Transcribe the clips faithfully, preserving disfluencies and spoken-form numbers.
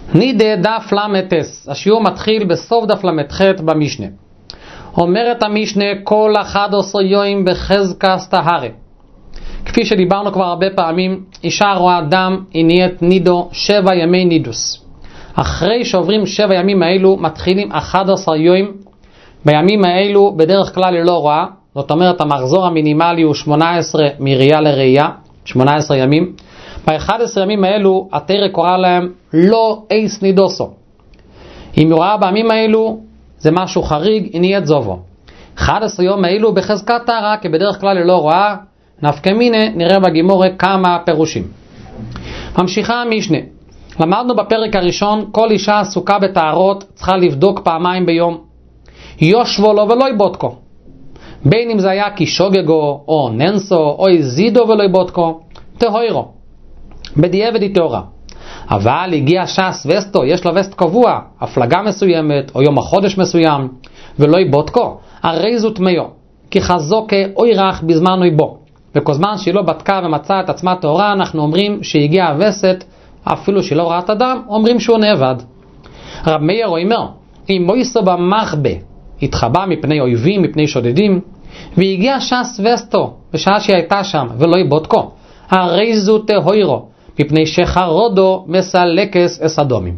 נידה דף למתס, השיעור מתחיל בסוף דף למתח במשנה. אומרת המשנה, כל אחד עשר יום בחזקת טהרה. כפי שדיברנו כבר הרבה פעמים, אישה רואה דם, היא נהיית נידו, שבע ימי נידוס. אחרי שעוברים שבע ימים האלו, מתחילים אחד עשר יום. בימים האלו בדרך כלל היא לא רואה, זאת אומרת המחזור המינימלי הוא שמונה עשרה מראייה לראייה, שמונה עשרה ימים. ב-אחד עשר ימים האלו התורה קורא להם לא אייס נידוסו. אם היא רואה בימים האלו זה משהו חריג, היא נהיית זובו. אחד עשר יום האלו בחזקת טהרה, כי בדרך כלל היא לא רואה. נפקא מינה, נראה בגימורה כמה פירושים. ממשיכה המשנה. למדנו בפרק הראשון, כל אישה עסוקה בטהרות צריכה לבדוק פעמיים ביום. יושבו לו ולא יבודקו. בין אם זה היה כי שוגגו או ננסו או יזידו ולא יבודקו, תהוירו. בדיעבד היא טהורה. אבל הגיע שס וסטו, יש לו וסט קבוע, הפלגה מסוימת או יום החודש מסוים, ולא יבודקו, הרי זו טמאו, כי חזוקה אוי רך בזמן אוי בו. וכל זמן שהיא לא בדקה ומצאה את עצמה טהורה, אנחנו אומרים שהגיע הווסת, אפילו שהיא לא ראתה דם, אומרים שהוא נאבד. רב מאיר אומר, אם מויסו במחבה, התחבא מפני אויבים, מפני שודדים, והגיע שס וסטו, בשעה שהיא הייתה שם, ולא יבודקו, הרי זו תהוירו, מפני שחרודו מסלקס אסדומים.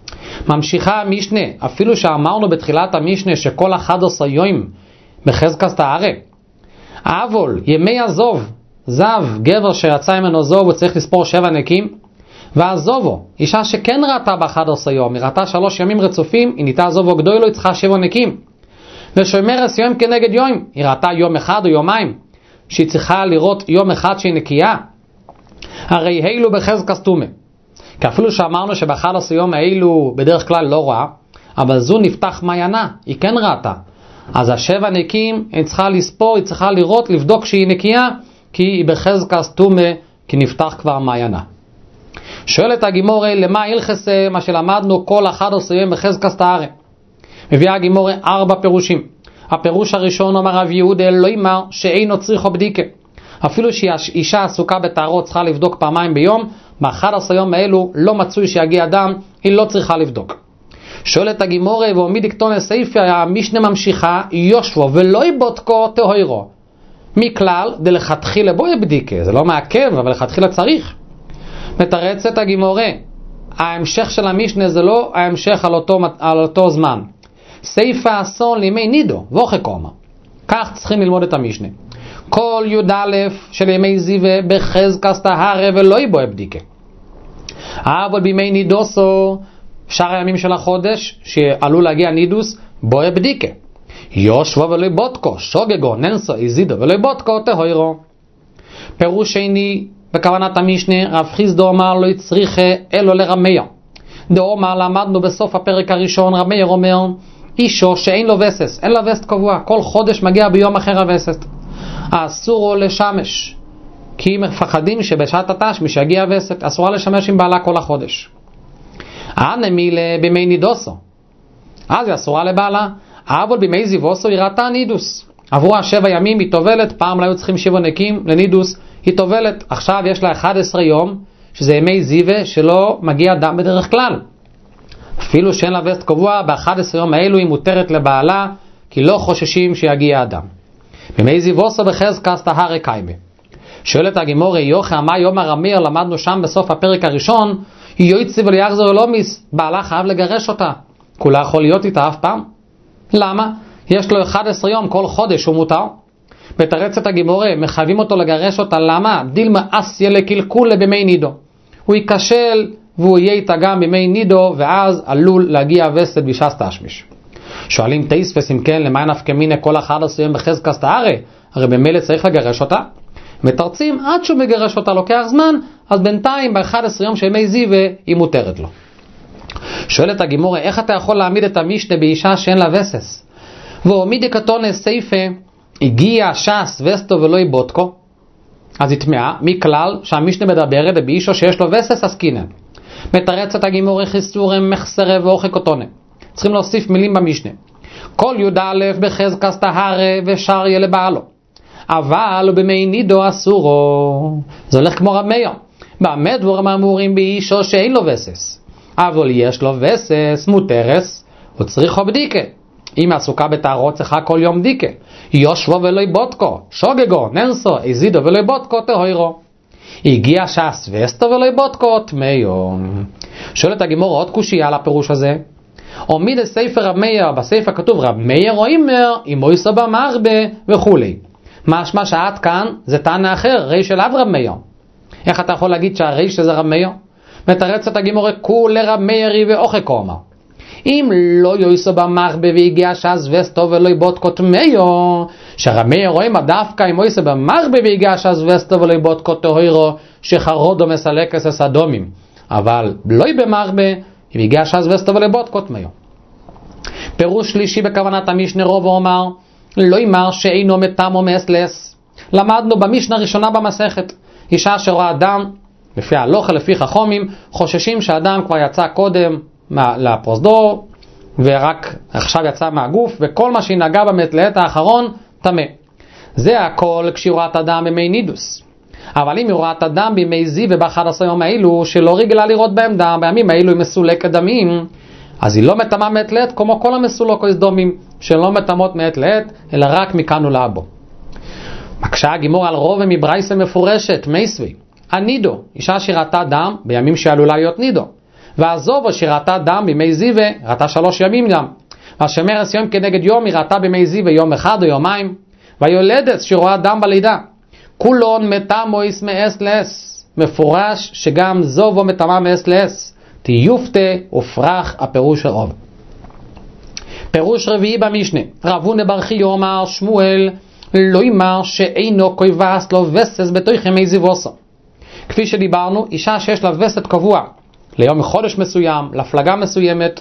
ממשיכה המשנה, אפילו שאמרנו בתחילת המשנה שכל אחד עשר יום בחזקת טהרה, אבל ימי הזוב, זב, גבר שיצא ממנו זוב, הוא צריך לספור שבע נקים, והזובו, אישה שכן ראתה באחד עשר יום, היא ראתה שלוש ימים רצופים, היא ניתה זובו גדולו, היא צריכה שבע נקים. ושומרס יום כנגד יום, היא ראתה יום אחד או יומיים, שהיא צריכה לראות יום אחד שהיא נקייה, הרי אילו בחזקת טומאה. כי אפילו שאמרנו שבאחד עשר יום האלו בדרך כלל לא רואה, אבל זו נפתח מעיינה, היא כן ראתה. אז השבע נקים היא צריכה לספור, היא צריכה לראות, לבדוק שהיא נקייה, כי היא בחזקת טומאה, כי נפתח כבר מעיינה. שואלת הגימורה, למה הלכס מה שלמדנו כל אחד עשר יום בחזקת טהרה? מביאה הגימורה ארבע פירושים. הפירוש הראשון אומר רב יהודה לא יאמר שאינו צריכו בדיקה. אפילו שאישה עסוקה בטהרות צריכה לבדוק פעמיים ביום, באחד עשר יום האלו לא מצוי שיגיע דם, היא לא צריכה לבדוק. שואלת הגימורה, ועומד דקתונה סייפי, המשנה ממשיכה, יושבו ולא יבודקו תהוירו. מכלל, דלכתחילה בו יבדיקה, זה לא מעכב, אבל לכתחילה צריך. מתרצת הגימורה, ההמשך של המשנה זה לא ההמשך על אותו, על אותו זמן. סייפה אסון לימי נידו, ואוכקומה. כך צריכים ללמוד את המשנה. כל י' א' של ימי זיווה בחזקת טהרה ולא יבוא בדיקה. אבל בימי נידוסו, שאר הימים של החודש שעלול להגיע נידוס, בוא בדיקה. יושבו ולא יבודקו, שוגגו, ננסו, יזידו ולא יבודקו, תהוירו. פירוש שני בכוונת המשנה, רב חיסדו אמר לא יצריך אלו לרמיה. דו אמר למדנו בסוף הפרק הראשון, רב מאיר אומר, אישו שאין לו וסס, אין לו וסט קבוע, כל חודש מגיע ביום אחר הווסת. אסורו לשמש, כי מפחדים שבשעת התשמש שיגיע הווסת, אסורה לשמש עם בעלה כל החודש. הנמילה בימי נידוסו, אז היא אסורה לבעלה, אבל בימי זיווסו היא ראתה נידוס. עבורה שבע ימים היא טובלת, פעם לא היו צריכים שבע נקים לנידוס, היא טובלת, עכשיו יש לה אחד עשר יום, שזה ימי זיווה שלא מגיע דם בדרך כלל. אפילו שאין לה וסט קבוע, ב-אחד עשר יום האלו היא מותרת לבעלה, כי לא חוששים שיגיע אדם. בימי זיווסו בחזקת טהרה קיימה. שואלת הגימורה, יוחא מה יום הרמיה, למדנו שם בסוף הפרק הראשון, היא יוצא וליחזור אלומיס, בעלה חייב לגרש אותה. כולה יכול להיות איתה אף פעם. למה? יש לו אחד עשר יום, כל חודש הוא מותר. בתרצת הגימורה, מחייבים אותו לגרש אותה, למה? דילמה אסיה לקלקול בימי נידו. הוא ייכשל והוא יהיה איתה גם בימי נידו, ואז עלול להגיע וסת בשעת תשמיש. שואלים תייספס אם כן, למה נפקא מינה כל אחד עשר יום בחזקת טהרה? הרי במילא צריך לגרש אותה. מתרצים עד שהוא מגרש אותה לוקח זמן, אז בינתיים ב-אחד עשר יום שימי זיווה היא מותרת לו. שואלת הגימורה, איך אתה יכול להעמיד את המשנה באישה שאין לה וסס? ועמיד דקתונה סייפה, הגיע שס וסטו ולא יבודקו, אז היא טמאה, מכלל שהמשנה מדברת באישו שיש לו וסס עסקינן. מתרצת הגימורה חיסורם מחסרה ואוכקותונה. צריכים להוסיף מילים במשנה. כל י' א' בחזקת טהרה ושריה לבעלו. אבל במי נידו אסורו. זה הולך כמו רב מאיר. במה דבורים אמורים באישו שאין לו וסס? אבל יש לו וסס מותרס, הוא צריכו בדיקה. אם עסוקה בתארות צריכה כל יום בדיקה. יושבו ולא יבודקו, שוגגו, נרסו, הזידו ולא יבודקו, תהוירו. הגיע שס וסתו ולא יבודקו, תמיו. שואלת הגימור עוד קושיה על הפירוש הזה. עמיד הספר רב מאיר, בספר כתוב רב מאיר או אימר, אם הוא יסבא מרבה וכולי. משמע שעד כאן זה טענה אחר, ריש של אב רב מאיר. איך אתה יכול להגיד שהריש שזה רב מאיר? מתרצת הגימור כולי רב מאירי ואוכל קומה. אם לא יסבא מרבה והגיע שס וסתו ולא יבודקו תמיו, שרב מאיר רואים דווקא אם הוא יסבא מרבה והגיע שס וסתו ולא יבודקו תהוירו, שחרודו מסלקס הסדומים. אבל לא במרבה, אם הגיע שס וסתו ולא יבודקו תמיו. פירוש שלישי בכוונת המשנה רוב ואומר, לא יאמר שאינו מתם או מאסלס. למדנו במשנה הראשונה במסכת, אישה שרואה אדם, לפי ההלכה, לפי חכמים, חוששים שאדם כבר יצא קודם לפרוזדור, ורק עכשיו יצא מהגוף, וכל מה שהיא נגעה במתלעת האחרון, תמה. זה הכל כשרואת אדם במי נידוס. אבל אם היא רואת אדם בימי זיו ובאחד עשר יום האלו, שלא רגלה לראות בהם דם, בימים האלו היא מסולקת דמים, אז היא לא מטמאה מעת לעת כמו כל המסולוקות דומים, שלא מטמאות מעת לעת, אלא רק מכאן ולהבא. מקשה הגימור על רוב מברייסה מפורשת, מייסווי. הנידו, אישה שראתה דם בימים שעלולה להיות נידו. ועזובו שראתה דם בימי זיווה, ראתה שלוש ימים גם. והשמרס יום כנגד יום היא ראתה בימי זיווה יום אחד או יומיים. והיולדת שרואה דם בלידה. כולון מטמאויס מאס לאס. מפורש שגם זובו מטמאה מאס לאס. תיופתה ופרח הפירוש הרוב. פירוש רביעי במשנה. רבונה בר חייא אמר שמואל לא יאמר שאינו כובס לו וסס בתוך ימי זיווסו. כפי שדיברנו, אישה שיש לה וסת קבוע ליום חודש מסוים, לפלגה מסוימת,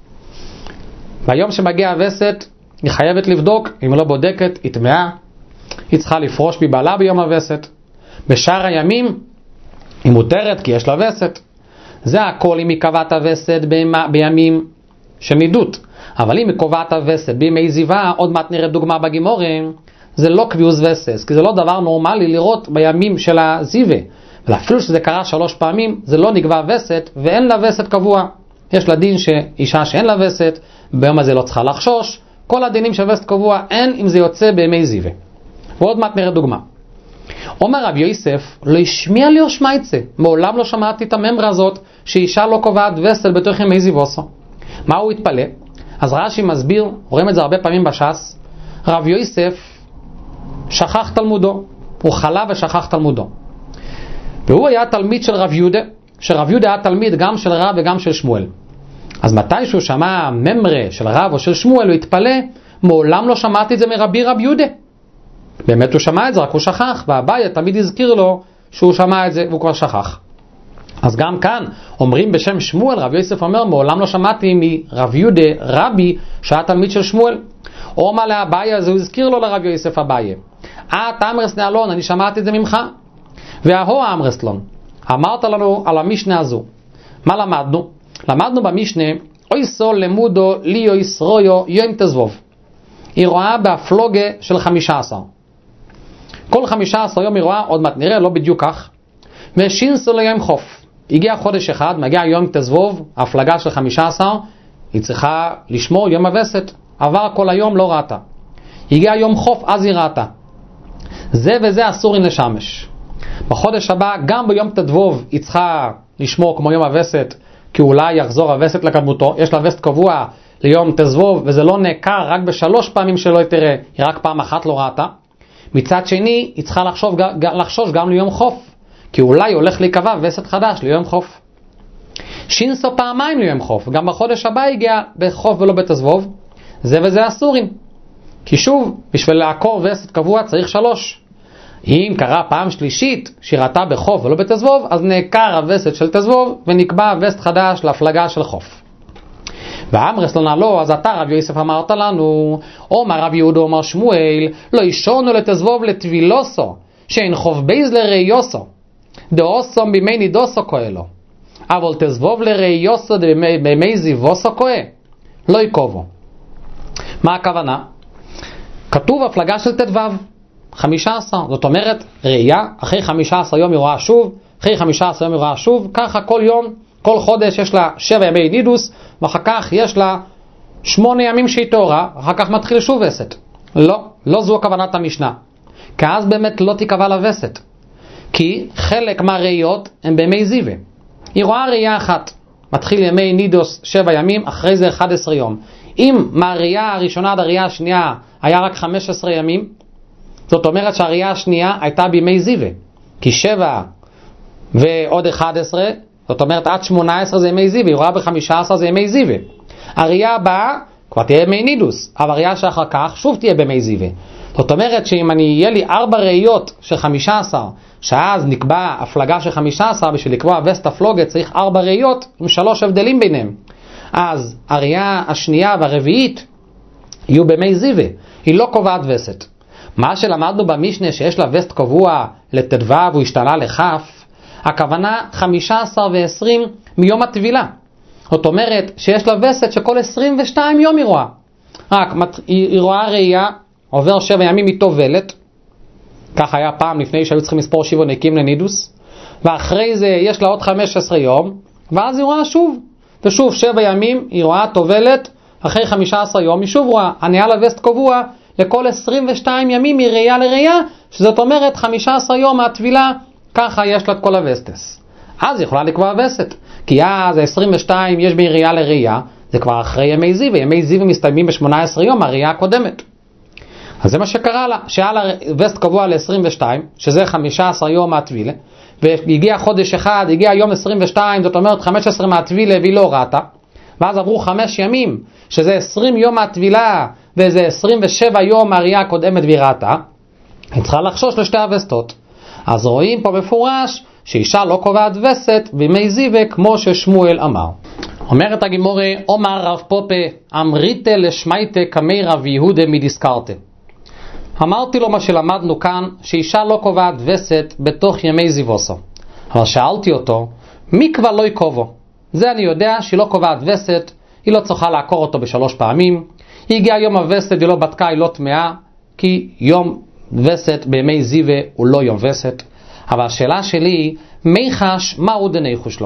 ביום שמגיע הווסת היא חייבת לבדוק, אם לא בודקת היא טמאה, היא צריכה לפרוש מבעלה ביום הווסת. בשאר הימים היא מותרת כי יש לה וסת. זה הכל אם היא קבעת הווסת בימים של נידות. אבל אם היא קובעת הווסת בימי זיווה, עוד מעט נראה דוגמה בגימורים, זה לא קביעוס וסס, כי זה לא דבר נורמלי לראות בימים של הזיווה. ואפילו שזה קרה שלוש פעמים, זה לא נקבע וסת, ואין לה וסת קבוע. יש לה דין שאישה שאין לה וסת, ביום הזה לא צריכה לחשוש. כל הדינים של וסת קבוע אין אם זה יוצא בימי זיווה. ועוד מעט נראה דוגמה. אומר רב יוסף, לא השמיע לי או שמייצה. מעולם לא שמעתי את הממרה הזאת, שאישה לא קובעת וסת בתוך ימי זיווסו. מה הוא התפלא? אז רש"י מסביר, רואים את זה הרבה פעמים בש"ס, רב יוסף שכח תלמודו. הוא חלה ושכח תלמודו. והוא היה תלמיד של רב יהודה, שרב יהודה היה תלמיד גם של רב וגם של שמואל. אז מתי שהוא שמע ממרה של רב או של שמואל, הוא התפלא, מעולם לא שמעתי את זה מרבי רב יהודה. באמת הוא שמע את זה, רק הוא שכח, והבאי תמיד הזכיר לו שהוא שמע את זה והוא כבר שכח. אז גם כאן אומרים בשם שמואל, רב יוסף אומר, מעולם לא שמעתי מרב יהודה רבי שהיה תלמיד של שמואל. או מה להבאי, אז הוא הזכיר לו לרב יוסף הבאי. אה, תאמרס נעלון, אני שמעתי את זה ממך. וההו אמרסלון, אמרת לנו על המשנה הזו. מה למדנו? למדנו במשנה, אוי סול למודו ליו ישרויו יום תזבוב. היא רואה בהפלוגה של חמישה עשר. כל חמישה עשר יום היא רואה, עוד מעט נראה, לא בדיוק כך. ושינסו ליום חוף. הגיע חודש אחד, מגיע יום תזבוב, ההפלגה של חמישה עשר, היא צריכה לשמור יום הווסת. עבר כל היום, לא ראתה. הגיע יום חוף, אז היא ראתה. זה וזה אסור היא לשמש. בחודש הבא, גם ביום תדבוב, היא צריכה לשמור כמו יום הווסת, כי אולי יחזור הווסת לקדמותו. יש לה וסת קבוע ליום תזבוב, וזה לא נעקר רק בשלוש פעמים שלא תראה, היא רק פעם אחת לא ראתה. מצד שני, היא צריכה לחשוב, לחשוש גם ליום חוף, כי אולי הולך להיקבע וסת חדש ליום חוף. שינסו פעמיים ליום חוף, גם בחודש הבא הגיע בחוף ולא בתזבוב, זה וזה אסורים. כי שוב, בשביל לעקור וסת קבוע צריך שלוש. אם קרה פעם שלישית שראתה בחוף ולא בתזבוב, אז נעקר הווסת של תזבוב ונקבע וסת חדש להפלגה של חוף. ואמרס לא נעלו, אז אתה רב יוסף אמרת לנו, אומר רב יהודה אומר שמואל, לא ישונו לתזבוב לטבילוסו, שאין חוף בייז לראיוסו, דאוסו בימי נידוסו כהלו, אבל תזבוב לראיוסו בימי זיווסו כהה, לא יקובו. מה הכוונה? כתוב הפלגה של תדבב, חמישה עשר, זאת אומרת ראייה, אחרי חמישה עשר יום היא רואה שוב, אחרי חמישה עשר יום היא רואה שוב, ככה כל יום כל חודש יש לה שבע ימי נידוס, ואחר כך יש לה שמונה ימים שהיא תאורה, אחר כך מתחיל שוב וסת. לא, לא זו כוונת המשנה. כי אז באמת לא תיקבע לה וסת. כי חלק מהראיות הם בימי זיווה. היא רואה ראייה אחת, מתחיל ימי נידוס שבע ימים, אחרי זה אחד עשר יום. אם מהראייה הראשונה עד הראייה השנייה היה רק חמש עשרה ימים, זאת אומרת שהראייה השנייה הייתה בימי זיווה. כי שבע ועוד אחד עשרה, זאת אומרת עד שמונה עשרה זה ימי זיווה, היא רואה ב-חמש עשרה זה ימי זיווה. הראייה הבאה כבר תהיה ימי נידוס, אבל הראייה שאחר כך שוב תהיה בימי זיווה. זאת אומרת שאם אני יהיה לי ארבע ראיות של חמישה עשר, שאז נקבע הפלגה של חמישה עשר, בשביל לקבוע וסט הפלוגת צריך ארבע ראיות עם שלוש הבדלים ביניהם. אז הראייה השנייה והרביעית יהיו בימי זיווה, היא לא קובעת וסת. מה שלמדנו במשנה שיש לה וסט קבוע לתדווה והוא השתנה לחף, הכוונה חמישה עשר ועשרים מיום הטבילה. זאת אומרת שיש לה וסת שכל עשרים ושתיים יום היא רואה. רק היא רואה ראייה, עובר שבע ימים היא טובלת, כך היה פעם לפני שהיו צריכים לספור שבעוניקים לנידוס, ואחרי זה יש לה עוד חמש עשרה יום, ואז היא רואה שוב, ושוב שבע ימים היא רואה טובלת, אחרי חמישה עשר יום היא שוב רואה, הנהיה לה וסט קבוע לכל עשרים ושתיים ימים מראייה לראייה, שזאת אומרת חמישה עשר יום מהטבילה, ככה יש לה את כל הווסטס. אז היא יכולה לקבוע וסת, כי אז ה-עשרים ושתיים יש מראייה לראייה, זה כבר אחרי ימי זיווה, ימי זיווה מסתיימים ב-שמונה עשרה יום הראייה הקודמת. אז זה מה שקרה לה, שהיה לה וסט קבוע ל-עשרים ושתיים, שזה חמישה עשר יום מהטבילה, והגיע חודש אחד, הגיע יום עשרים ושתיים, זאת אומרת חמש עשרה מהטבילה והיא לא ראתה, ואז עברו חמש ימים, שזה עשרים יום מהטבילה, וזה עשרים ושבע יום מהראייה הקודמת והיא ראתה, היא צריכה לחשוש לשתי הווסטות. אז רואים פה מפורש שאישה לא קובעת וסת בימי זיווה כמו ששמואל אמר. אומרת הגימורה, אומר רב פופה, אמריתה לשמייתה כמי רב יהודה מדיסקרתה. אמרתי לו מה שלמדנו כאן, שאישה לא קובעת וסת בתוך ימי זיווסו. אבל שאלתי אותו, מי כבר לא יקובו? זה אני יודע שהיא לא קובעת וסת, היא לא צריכה לעקור אותו בשלוש פעמים, היא הגיעה יום הווסת, היא לא בדקה, היא לא טמאה, כי יום וסת בימי זיווה הוא לא יום וסת. אבל השאלה שלי, מי חש מהו דניחוש לו?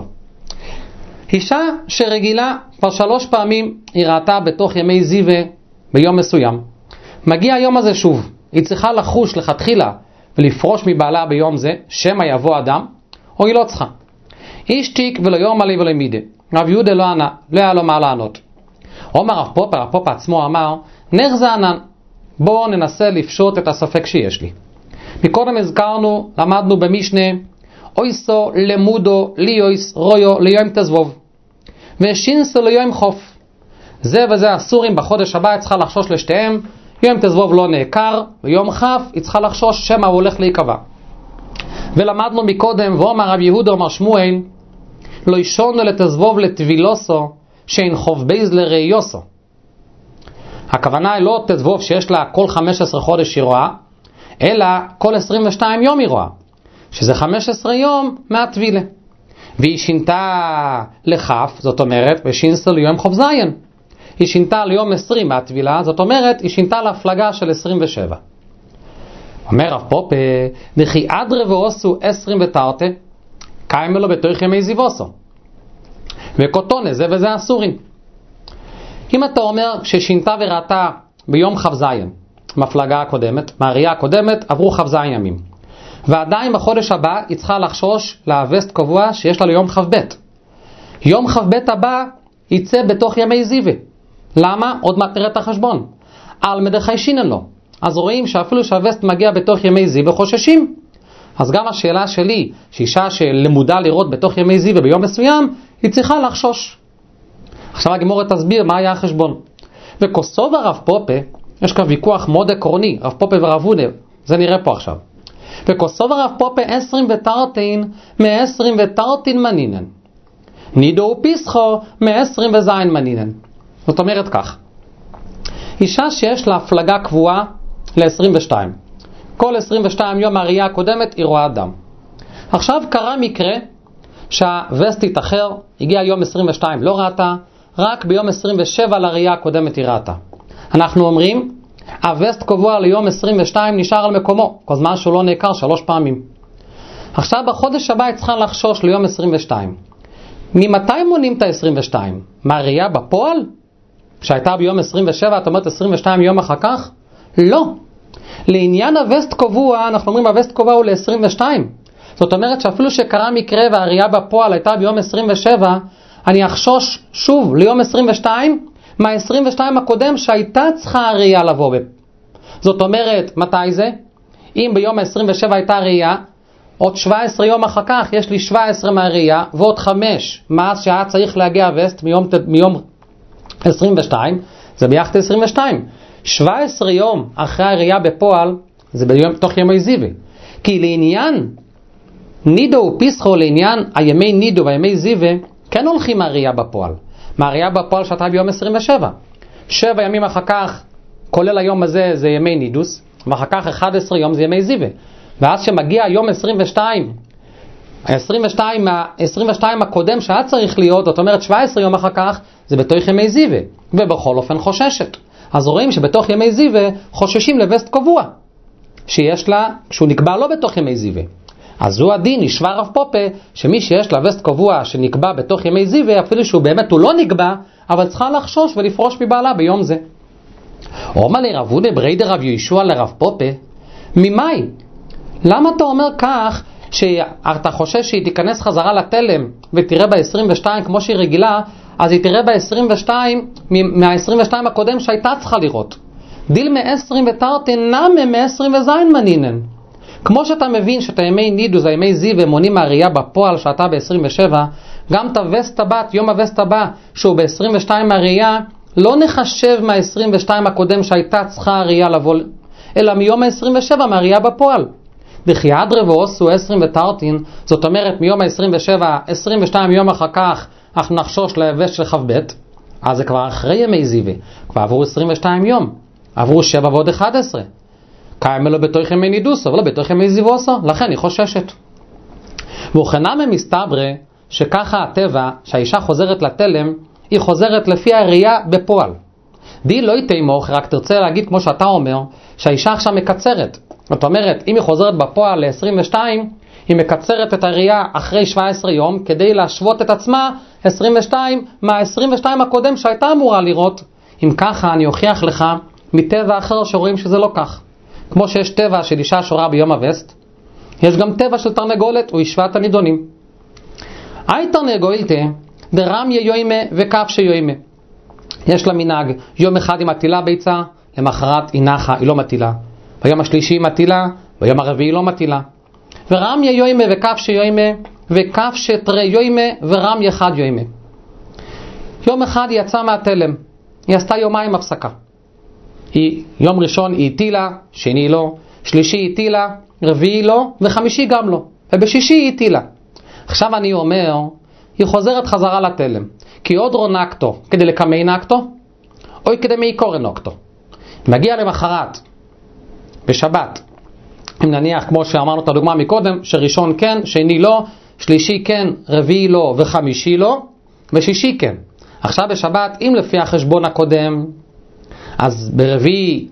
אישה שרגילה כבר שלוש פעמים היא ראתה בתוך ימי זיווה ביום מסוים. מגיע היום הזה שוב, היא צריכה לחוש לכתחילה ולפרוש מבעלה ביום זה, שמא יבוא אדם, או היא לא צריכה. איש תיק ולא יום עלי ולא מידה. רב יהודה לא ענה, לא היה לו מה לענות. אומר רב פופה, רב פופה עצמו אמר, נך זה ענן, בואו ננסה לפשוט את הספק שיש לי. מקודם הזכרנו, למדנו במשנה, אויסו למודו ליויס רויו ליום תזבוב, ושינסו ליום חוף. זה וזה אסורים בחודש הבא, היא צריכה לחשוש לשתיהם, יום תזבוב לא נעקר, ויום חף היא צריכה לחשוש שמה הוא הולך להיקבע. ולמדנו מקודם, ואומר רב יהודה אומר שמואל, לא ישונו לתזבוב לטבילוסו, שאין חוב בייז לראיוסו. הכוונה היא לא תזבוב שיש לה כל חמש עשרה חודש היא רואה, אלא כל עשרים ושתיים יום היא רואה, שזה חמש עשרה יום מהטבילה. והיא שינתה לחף, זאת אומרת, ושינסה ליום חוב זין. היא שינתה ליום עשרים מהטבילה, זאת אומרת, היא שינתה להפלגה של עשרים ושבע. אומר רב פופה, דכי אדרה ועושו עשרים ותרתה, קיים לו בתוך ימי זיווסו. וקוטונה, זה וזה אסורים. אם אתה אומר ששינתה וראתה ביום חב זין, מהפלגה הקודמת, מהראייה הקודמת, עברו חב זין ימים. ועדיין בחודש הבא היא צריכה לחשוש להווסט קבוע שיש לה ליום חב בית. יום חב בית הבא יצא בתוך ימי זיווה. למה? עוד מעט נראה את החשבון. על מדחי שינן לו. אז רואים שאפילו שהווסט מגיע בתוך ימי זיווה חוששים. אז גם השאלה שלי, שאישה שלמודה לראות בתוך ימי זיווה ביום מסוים, היא צריכה לחשוש. עכשיו הגמורה תסביר מה היה החשבון. וכוסוב הרב פופה, יש כאן ויכוח מאוד עקרוני, רב פופה ורב הודה, זה נראה פה עכשיו. וכוסוב הרב פופה עשרים ותרתין, מעשרים ותרתין מנינן. נידו ופיסחו, מעשרים וזין מנינן. זאת אומרת כך, אישה שיש לה הפלגה קבועה ל-עשרים ושתיים. כל עשרים ושתיים יום הראייה הקודמת היא רואה דם. עכשיו קרה מקרה שהווסטית אחר, הגיע יום עשרים ושתיים, לא ראתה, רק ביום עשרים ושבע לראייה הקודמת היא ראתה. אנחנו אומרים, הווסט קבוע ליום עשרים ושתיים נשאר על מקומו, כל זמן שהוא לא נעקר שלוש פעמים. עכשיו בחודש הבא היא צריכה לחשוש ליום עשרים ושתיים. ממתי מונים את ה-עשרים ושתיים? מהראייה בפועל? שהייתה ביום עשרים ושבע, את אומרת עשרים ושתיים יום אחר כך? לא. לעניין הווסט קבוע, אנחנו אומרים הווסט קבוע הוא ל-עשרים ושתיים. זאת אומרת שאפילו שקרה מקרה והראייה בפועל הייתה ביום עשרים ושבע, אני אחשוש שוב ליום עשרים ושתיים, מה-עשרים ושתיים הקודם שהייתה צריכה הראייה לבוא. זאת אומרת, מתי זה? אם ביום ה-עשרים ושבע הייתה ראייה, עוד שבע עשרה יום אחר כך יש לי שבע עשרה מהראייה, ועוד חמש, מאז שהיה צריך להגיע הווסט מיום, מיום עשרים ושתיים, זה ביחד עשרים ושתיים. שבע עשרה יום אחרי הראייה בפועל, זה ביום, תוך ימי זיווה. כי לעניין נידו ופיסחו, לעניין הימי נידו והימי זיווה, כן הולכים מהראייה בפועל. מהראייה בפועל שאתה ביום עשרים ושבע. שבע ימים אחר כך, כולל היום הזה, זה ימי נידוס, ואחר כך אחד עשר יום זה ימי זיווה. ואז שמגיע יום עשרים ושתיים, ה-עשרים ושתיים, ה-עשרים ושתיים הקודם שהיה צריך להיות, זאת אומרת שבע עשרה יום אחר כך, זה בתוך ימי זיווה, ובכל אופן חוששת. אז רואים שבתוך ימי זיווה חוששים לווסט קבוע, שיש לה, שהוא נקבע לא בתוך ימי זיווה. אז הוא הדין, ישווה רב פופה, שמי שיש לה ווסט קבוע שנקבע בתוך ימי זיווה, אפילו שהוא באמת הוא לא נקבע, אבל צריכה לחשוש ולפרוש מבעלה ביום זה. אומר לי רב הודה בריידר רב יהושע לרב פופה, ממאי? למה אתה אומר כך שאתה חושש שהיא תיכנס חזרה לתלם ותראה ב-עשרים ושתיים כמו שהיא רגילה, אז היא תראה ב-עשרים ושתיים מה-עשרים ושתיים הקודם שהייתה צריכה לראות. דיל מ-עשרים ותרתן נמה מ-עשרים וזין מנינן. כמו שאתה מבין שאתה ימי נידוס, הימי זיווה מונים מהראייה בפועל שאתה ב-עשרים ושבע, גם את הווסט הבא, יום הווסט הבא שהוא ב-עשרים ושתיים מהראייה, לא נחשב מה-עשרים ושתיים הקודם שהייתה צריכה הראייה לבוא, אלא מיום ה-עשרים ושבע מהראייה בפועל. דכי אדרה ועושו עשרים ותרתין, זאת אומרת מיום ה-עשרים ושבע, עשרים ושתיים יום אחר כך, אנחנו נחשוש ליבש של חב בית, אז זה כבר אחרי ימי זיווה, כבר עברו עשרים ושתיים יום, עברו שבע ועוד אחד עשרה. קיים אלו בתוך ימי נידוס, אבל לא בתוך ימי זיווסו, לכן היא חוששת. וכנם מסתברא שככה הטבע, שהאישה חוזרת לתלם, היא חוזרת לפי הראייה בפועל. די לא יתימוך, רק תרצה להגיד כמו שאתה אומר, שהאישה עכשיו מקצרת. זאת אומרת, אם היא חוזרת בפועל ל-עשרים ושתיים, היא מקצרת את הראייה אחרי שבע עשרה יום, כדי להשוות את עצמה עשרים ושתיים מה-עשרים ושתיים הקודם שהייתה אמורה לראות. אם ככה אני אוכיח לך מטבע אחר שרואים שזה לא כך. כמו שיש טבע של אישה שורה ביום הווסט, יש גם טבע של תרנגולת, הוא ישווה את הנידונים. אי תרנגולתה דרמיה יוימה וכף שיוימה. יש לה מנהג, יום אחד היא מטילה ביצה, למחרת היא נחה, היא לא מטילה. ביום השלישי היא מטילה, ביום הרביעי היא לא מטילה. ורמיה יוימה וכף שיוימה, וכף שתרי יוימה ורמיה אחד יוימה. יום אחד היא יצאה מהתלם, היא עשתה יומיים הפסקה. היא, יום ראשון היא הטילה, שני לא, שלישי היא הטילה, רביעי לא, וחמישי גם לא. ובשישי היא הטילה. עכשיו אני אומר, היא חוזרת חזרה לתלם. כי עוד רונקתו, כדי לקמי נקתו, או כדי מעיקור נקתו. מגיע למחרת, בשבת, אם נניח, כמו שאמרנו את הדוגמה מקודם, שראשון כן, שני לא, שלישי כן, רביעי לא, וחמישי לא, ושישי כן. עכשיו בשבת, אם לפי החשבון הקודם, אז ברביעי,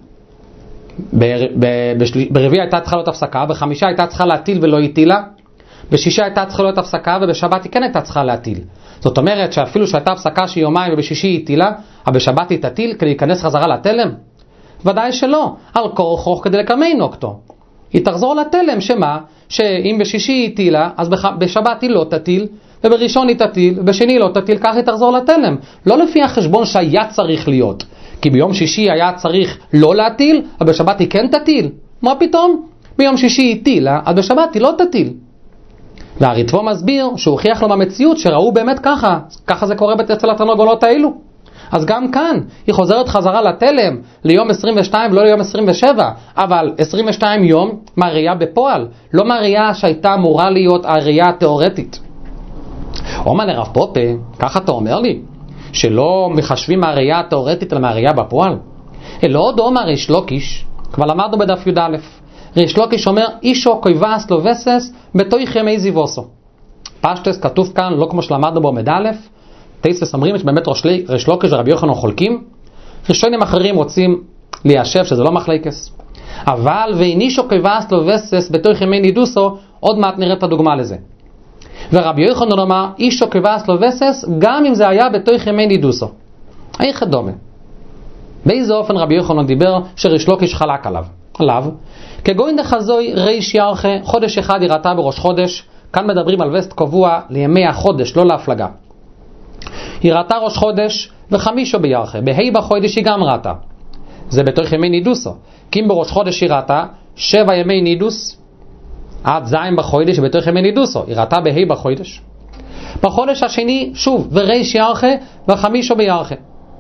ברביעי הייתה צריכה להיות הפסקה, בחמישה הייתה צריכה להטיל ולא הטילה, בשישי הייתה צריכה להיות הפסקה, ובשבת היא כן הייתה צריכה להטיל. זאת אומרת שאפילו שהייתה הפסקה שהיא יומיים ובשישי היא הטילה, אבל בשבת היא תטיל כדי להיכנס חזרה לתלם? ודאי שלא, על כורחו כדי לקמי נוקתו. היא תחזור לתלם, שמה? שאם בשישי היא הטילה, אז בשבת היא לא תטיל, ובראשון היא תטיל, ובשני לא תטיל, כך היא תחזור לתלם. לא לפי החשבון שהיה צריך להיות. כי ביום שישי היה צריך לא להטיל, אבל בשבת היא כן תטיל. מה פתאום? ביום שישי היא הטילה, אז בשבת היא לא תטיל. והריטב"א מסביר שהוא הוכיח לו במציאות שראו באמת ככה, ככה זה קורה אצל התרנגולות האלו. אז גם כאן היא חוזרת חזרה לתלם ליום עשרים ושתיים ולא ליום עשרים ושבע, אבל עשרים ושתיים יום מהראייה בפועל, לא מהראייה שהייתה אמורה להיות הראייה התיאורטית. אומר לרב פופה, ככה אתה אומר לי, שלא מחשבים מהראייה התיאורטית אלא מהראייה בפועל? אלא עוד אומר ריש לוקיש, כבר למדנו בדף י' א', ריש לוקיש אומר, אישו קויבס לא וסס בתוך ימי זיווסו. פשטס כתוב כאן, לא כמו שלמדנו בו עמוד א', תייסס אומרים שבאמת ריש לוקיש ורבי יוחנן חולקים, ראשונים אחרים רוצים ליישב שזה לא מחלקס. אבל ואינישו קויבס לא וסס בתוך ימי נידוסו, עוד מעט נראה את הדוגמה לזה. ורבי יוחנן אמר, אישו כבס לו וסס, גם אם זה היה בתוך ימי נידוסו. איך דומה? באיזה אופן רבי יוחנן דיבר שריש לוקיש חלק עליו? עליו, כגוין דחזוי ריש ירחה, חודש אחד יראתה בראש חודש, כאן מדברים על וסט קבוע לימי החודש, לא להפלגה. יראתה ראש חודש וחמישו בירחה, בהי בחודש היא גם ראתה. זה בתוך ימי נידוסו. כי אם בראש חודש יראתה, שבע ימי נידוס, עד זין בחודש בתוך ימי נידוסו, יראתה בהי בחודש. בחודש השני, שוב, וריש ירחה וחמישו בירחה.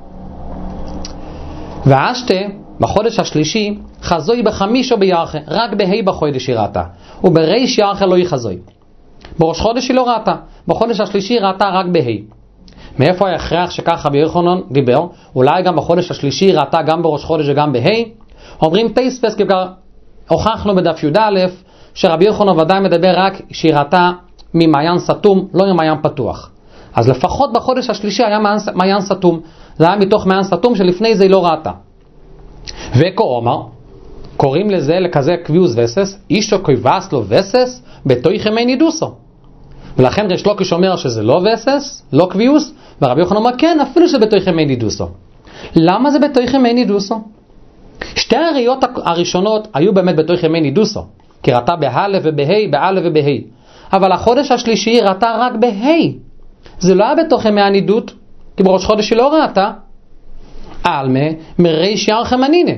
ואשתה, בחודש השלישי, חזוי בחמישו בירחה, רק בהי בחודש היא ראתה. ובריש ירחה לא היא חזוי. בראש חודש היא לא ראתה, בחודש השלישי ראתה רק בהי. מאיפה ההכרח שככה רבי יוחנן דיבר? אולי גם בחודש השלישי ראתה גם בראש חודש וגם בהי? אומרים תייספס, כבר הוכחנו בדף י"א שרבי יוחנן ודאי מדבר רק שהיא ראתה ממעיין סתום, לא ממעיין פתוח. אז לפחות בחודש השלישי היה מעיין סתום. זה היה מתוך מעיין סתום שלפני זה היא לא ראתה. וכאומר, קוראים לזה לכזה קביוס וסס, אישו כבס לו וסס בתוך ימי נידוסו. ולכן ריש לוקיש אומר שזה לא וסס, לא קביוס, ורבי יוחנן אומר כן, אפילו שזה בתוך ימי נידוסו. למה זה בתוך ימי נידוסו? שתי הראיות הראשונות היו באמת בתוך ימי נידוסו, כי ראתה בה' ובה', בא' ובה'. אבל החודש השלישי ראתה רק בה'. זה לא היה בתוך ימי הנידות, כי בראש חודש היא לא ראתה. אלמה מריש ירחה מנינה.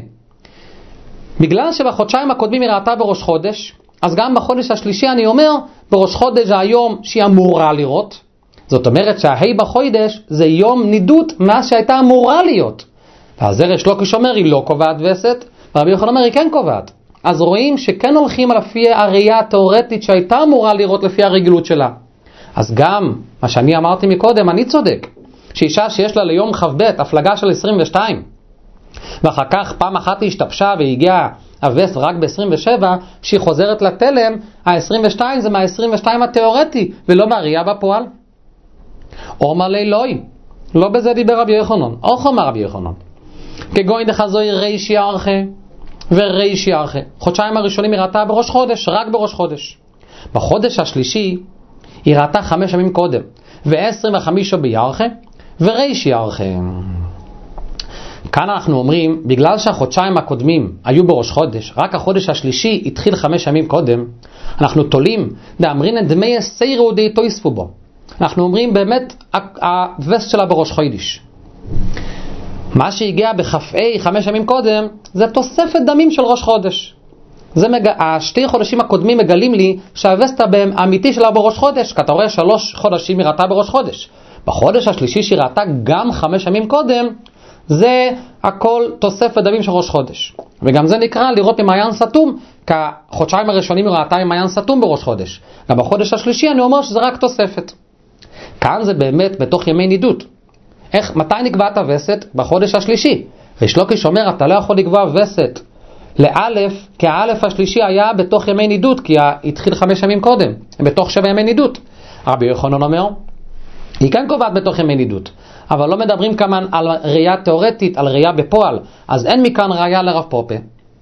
בגלל שבחודשיים הקודמים היא ראתה בראש חודש, אז גם בחודש השלישי אני אומר, בראש חודש זה היום שהיא אמורה לראות. זאת אומרת שההי בחודש זה יום נידות מאז שהייתה אמורה להיות. ואז ריש לוקיש אומר היא לא קובעת וסת, ורבי יוחנן אומר היא כן קובעת. אז רואים שכן הולכים על לפי הראייה התיאורטית שהייתה אמורה לראות לפי הרגילות שלה. אז גם מה שאני אמרתי מקודם, אני צודק. שאישה שיש לה ליום חב בית הפלגה של עשרים ושתיים, ואחר כך פעם אחת היא השתפשה והגיעה הווסט רק ב-עשרים ושבע, שהיא חוזרת לתלם, ה-עשרים ושתיים זה מה-עשרים ושתיים התיאורטי, ולא מהראייה בפועל. אומר לי לוי, לא בזה דיבר רבי יוחנן. אוך אומר רבי יוחנן, כגוין דחזוי ריש ירחה וריש ירחה. חודשיים הראשונים היא ראתה בראש חודש, רק בראש חודש. בחודש השלישי היא ראתה חמש ימים קודם, ועשרים וחמישו בירחה וריש ירחה. כאן אנחנו אומרים, בגלל שהחודשיים הקודמים היו בראש חודש, רק החודש השלישי התחיל חמש ימים קודם, אנחנו תולים, דאמרין את דמי סיירו די תויספו בו. אנחנו אומרים באמת, הווסט שלה בראש חודש. מה שהגיע בחפאי חמש ימים קודם, זה תוספת דמים של ראש חודש. זה מג... השתי חודשים הקודמים מגלים לי שהווסט האמיתי שלה בראש חודש, כי אתה רואה שלוש חודשים היא ראתה בראש חודש. בחודש השלישי שהיא ראתה גם חמש ימים קודם, זה הכל תוספת דמים של ראש חודש. וגם זה נקרא לראות ממעיין סתום, כי החודשיים הראשונים היא ראתה עם מעיין סתום בראש חודש. גם בחודש השלישי אני אומר שזה רק תוספת. כאן זה באמת בתוך ימי נידות. איך, מתי נקבעת הווסת? בחודש השלישי. ריש לוקיש אומר, אתה לא יכול לקבוע וסת לאלף, כי האלף השלישי היה בתוך ימי נידות, כי התחיל חמש ימים קודם, בתוך שבע ימי נידות. רבי יוחנן אומר, היא כן קובעת בתוך ימי נידות, אבל לא מדברים כמובן על ראייה תיאורטית, על ראייה בפועל, אז אין מכאן ראייה לרב פופה.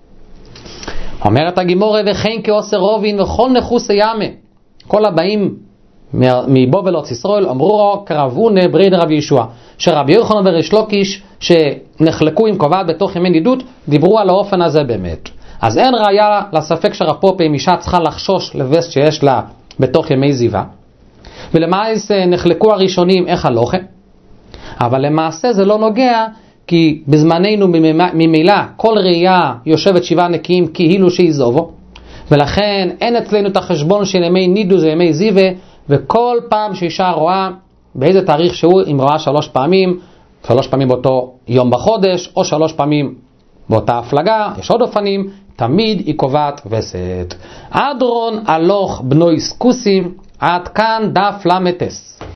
אומרת הגימורה, וכן כעושר רובין וכל נחוס ימה. כל הבאים מבובל ארץ ישראל אמרו קרבונה ברית רבי ישוע, שרבי יוחנן וריש לוקיש שנחלקו עם קובעת בתוך ימי נידות, דיברו על האופן הזה באמת. אז אין ראייה לספק שרב פופה אם אישה צריכה לחשוש לווסט שיש לה בתוך ימי זיווה. ולמעשה נחלקו הראשונים איך הלוכה, אבל למעשה זה לא נוגע, כי בזמננו ממילא כל ראייה יושבת שבעה נקיים כאילו שהיא זובו, ולכן אין אצלנו את החשבון של ימי נידוס וימי זיווה, וכל פעם שאישה רואה באיזה תאריך שהוא, אם רואה שלוש פעמים, שלוש פעמים באותו יום בחודש, או שלוש פעמים באותה הפלגה, יש עוד אופנים, תמיד היא קובעת וסת. אדרון הלוך בנוי סקוסים, עד כאן דף למטס.